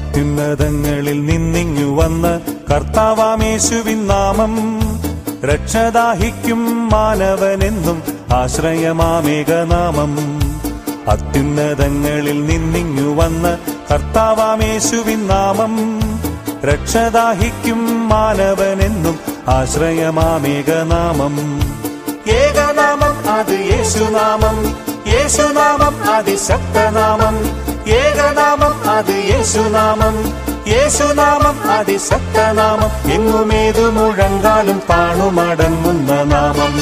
അത്യുന്നതങ്ങളിൽ നിന്നിങ്ങു വന്ന് കർത്താവാമേശുവിൻ നാമം രക്ഷദാഹിക്കും മാനവനെന്നും ആശ്രയമാമേകനാമം. അത്യുന്നതങ്ങളിൽ നിന്നിങ്ങു വന്ന് കർത്താവാമേശുവിൻ നാമം രക്ഷദാഹിക്കും മാനവനെന്നും ആശ്രയമാമേകനാമം. ഏകനാമം അത് യേശുനാമം, യേശുനാമം അതിശക്തനാമം. ഏകനാമം അത് യേശുനാമം, യേശുനാമം അതിശക്തനാമം. എങ്ങുമേതു മുഴങ്കാലും താണുമടങ്ങുന്ന നാമം,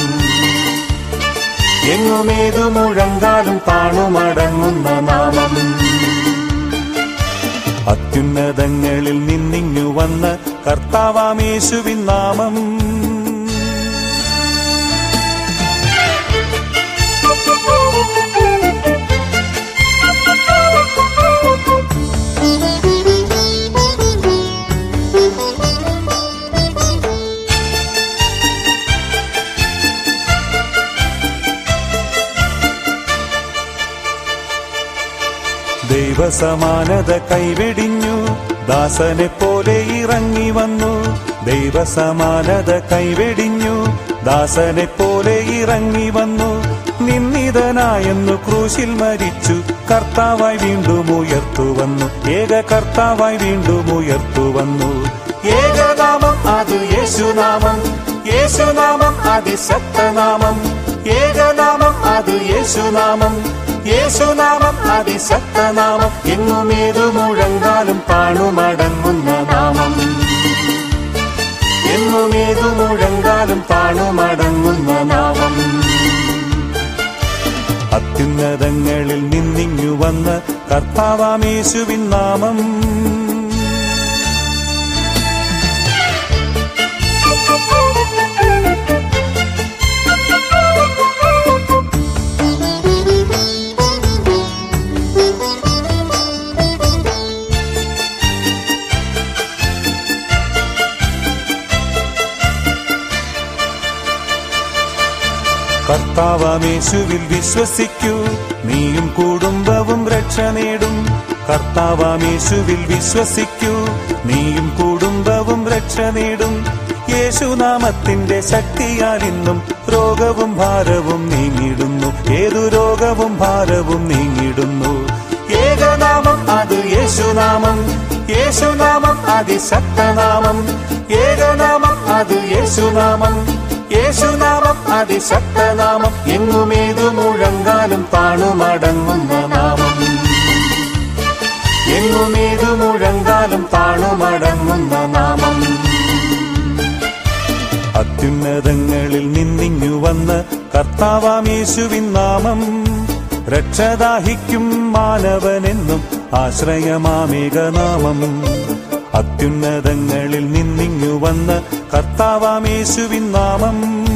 എങ്ങുമേതു മുഴങ്കാലും താണുമടങ്ങുന്ന നാമം. അത്യുന്നതങ്ങളിൽ നിന്നിങ്ങു വന്ന് കർത്താവാമേശുവിൻ നാമം. ദൈവസമാനത കൈവെടിഞ്ഞു ദാസനെ പോലെ ഇറങ്ങി വന്നു. ദൈവസമാനത കൈവെടിഞ്ഞു ദാസനെ പോലെ ഇറങ്ങി വന്നു. നിന്ദിതനായെന്നു ക്രൂശിൽ മരിച്ചു കർത്താവായി വീണ്ടും ഉയർത്തുവന്നു. ഏക കർത്താവായി വീണ്ടും ഉയർത്തുവന്നു. ഏകനാമം അത് യേശുനാമം, യേശുനാമം അതിശക്തനാമം. ഏകനാമം അത് യേശുനാമം, യേശുനാമം അതിശക്തനാമം. എങ്ങുമേതു മുഴങ്കാലും താണുമടങ്ങുന്ന നാമം, എങ്ങുമേതു മുഴങ്കാലും താണുമടങ്ങുന്ന നാമം. അത്യുന്നതങ്ങളിൽ നിന്നിങ്ങു വന്ന് കർത്താവാമേശുവിൻ നാമം. കർത്താവാമേശുവിൽ വിശ്വസിക്കൂ, നീയും കുടുംബവും രക്ഷ നേടും. കർത്താവാമേശുവിൽ വിശ്വസിക്കൂ, നീയും കുടുംബവും രക്ഷ നേടും. യേശുനാമത്തിന്റെ ശക്തിയാൽ ഇന്നും രോഗവും ഭാരവും നീങ്ങിടുന്നു. ഏതു രോഗവും ഭാരവും നീങ്ങിടുന്നു. ഏകനാമം അത് യേശുനാമം, യേശുനാമം അതിശക്തനാമം. ഏകനാമം അത് യേശുനാമം, യേശുനാമം അതിശക്തനാമം. എങ്ങുമേതു മുഴങ്കാലും താണുമടങ്ങുന്ന നാമം, എങ്ങുമേതു മുഴങ്കാലും താണുമടങ്ങുന്ന നാമം. അത്യുന്നതങ്ങളിൽ നിന്നിങ്ങു വന്ന് കർത്താവാമേശുവിൻ നാമം രക്ഷദാഹിക്കും മാനവനെന്നും ആശ്രയമാമേകനാമം. അത്യുന്നതങ്ങളിൽ നിന്നിങ്ങു വന്ന് കർത്താവാമേശുവിൻ നാമം.